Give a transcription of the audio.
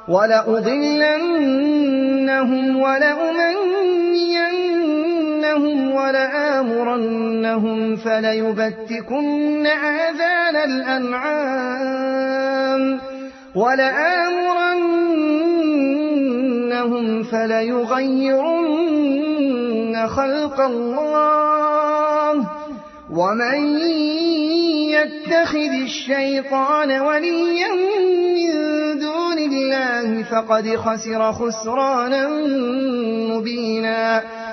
وَلَأُضِلَّنَّهُمْ وَلَأُمَنِّيَنَّهُمْ وَلَآمُرَنَّهُمْ فَلَيُبَتِّكُنَّ آذَانَ الْأَنْعَامِ وَلَآمُرَنَّهُمْ فَلَيُغَيِّرُنَّ خَلْقَ اللَّهِ ۚ وَمَن يَتَّخِذِ الشَّيْطَانَ وَلِيًّا مِّن دُونِ اللَّهِ فَقَدْ خَسِرَ خُسْرَانًا مُّبِينًا